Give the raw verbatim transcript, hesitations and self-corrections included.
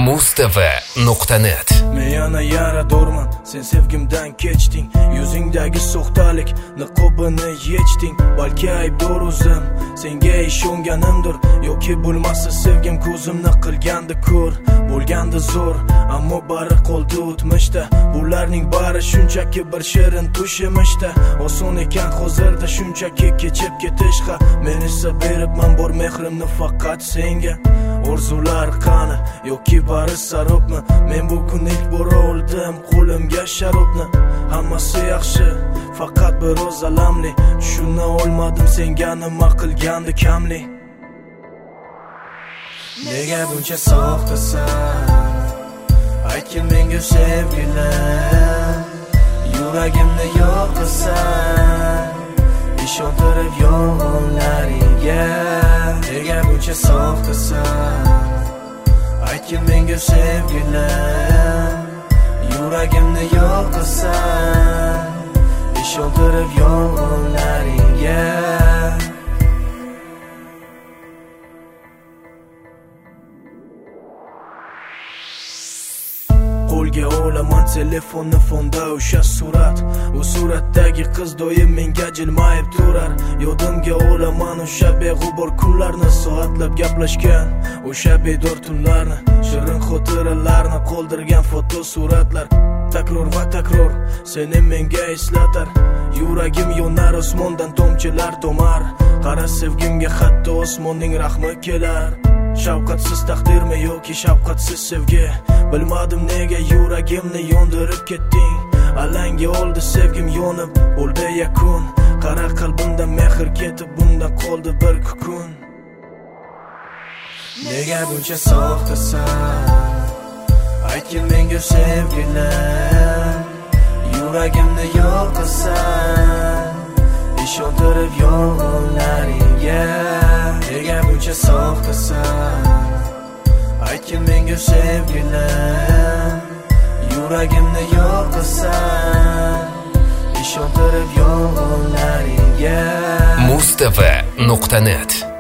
mustv nuqta net. Men yana yaradorman, sen sevgimdan kechding. Yuzingdagi soxtalik niqobini yechding. Balki aybdor o'zim, senga ishonganimdir. Yoki bo'lmasa sevgim ko'zimni qilgandi ko'r. Bo'lgandi zo'r, ammo bari qoldi o'tmishda. Bularning bari shunchaki bir shirin tush emishda. Oson ekan hozirda shunchaki kechib ketishga. Men esa beribman bor mehrimni faqat senga. Orzular qani yoki bari sarobmi? Men bu kun ilk bora oldim qo'limga sharobni. Hammasi yaxshi, faqat biroz alamli. Tushuna olmadim senga nima qilgandi kamli. Nega buncha soxtasan? Aytgin menga sevgilim, yuragimni yo'qlasan. Ishontirib yolg'onlaringga. Nega buncha soxtasan? Aytgin menga sevgilim, yuragimni yo'qlasan. Ishontirib yolg'onlaringga. Qo'lga olaman telefonni fonda o'sha surat. U suratdagi qiz doim menga jilmayib turar. Yodimga olaman o'sha beg'ubor kunlarni, soatlab gaplashgan o'sha bedor tunlarni, shirin xotiralarni qoldirgan foto suratlar. Takror va takror seni menga eslatar. Yuragim yonar, osmondan tomchilar tomar. Qara sevgimga hatto osmonning rahmi kelar. Shafqatsiz taqdirmi yoki shafqatsiz sevgi? Bilmadim nega yuragimni yondirib ketding. Alanga oldi sevgim yonib, bo'ldi yakun. Qara qalbimda mehr ketib, bunda qoldi bir kukun. Nega buncha soxtasan? Aytgin menga sevgilim, yuragimni yo'qlasan. Ishontirib yolg'onlaringga. Nega buncha soxtasan? Aytgin menga sevgilim, yuragimni yo'qlasan. Ishontirib yolg'onlaringga. mustv nuqta net.